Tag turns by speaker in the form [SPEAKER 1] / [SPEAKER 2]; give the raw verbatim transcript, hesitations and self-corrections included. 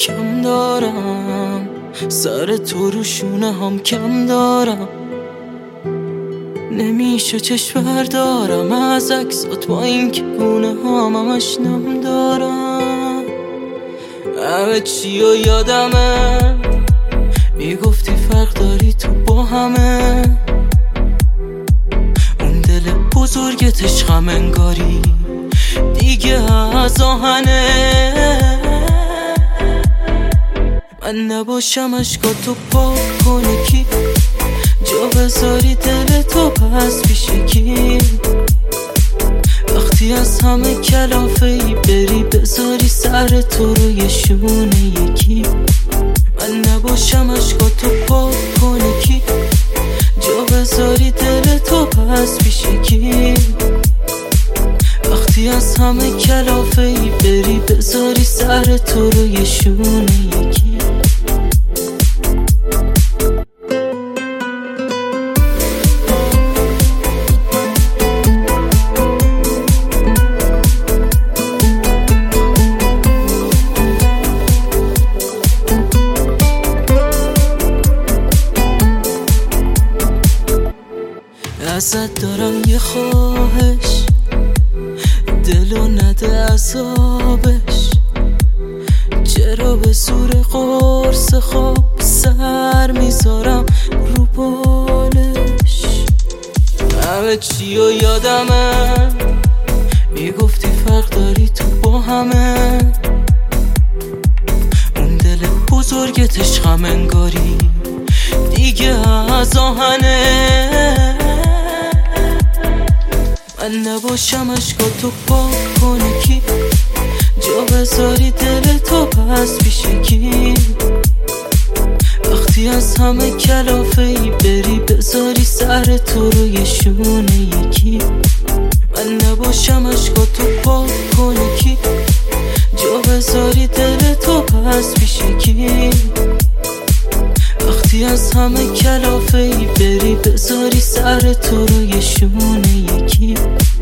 [SPEAKER 1] کم دارم، سر تو رو شونه هم کم دارم. نمیشه چشم بردارم از عکسات با این که گونه هم همش نم دارم. همه چی و یادمه، میگفتی فرق داری تو با همه. اون دل بزرگت عشقم انگاری دیگه از آهنه. من نباشم عشقاتو پاک کنه کی، جا بذاری دل تو پس پیش کی. وقتی از همه کلافه ای بری بذاری سر تو روی شونه یکی. من نباشم عشقاتو پاک کنه کی، جا بذاری دل تو پس پیش کی. وقتی از همه کلافه ای بری بذاری سر تو روی شونه یکی. ازت دارم یه خواهش، دلو نده عذابش. چرا به زور قرص خواب سر میذارم رو بالش. همه چی و یادمه، میگفتی فرق داری تو با همه. اون دل بزرگت عشقم انگاری دیگه از آهنه. من نباشم عشقاتو پاک کنه کی، جا بذاری دل تو پس پیش کی. وقتی از همه کلافه ای بری بذاری سر تو روی شونه یکی. من نباشم عشقاتو پاک کنه کی، جا بذاری دل تو پس پیش کی. وقتی از همه کلافه ای بری بذاری سر تو روی شونه یکی.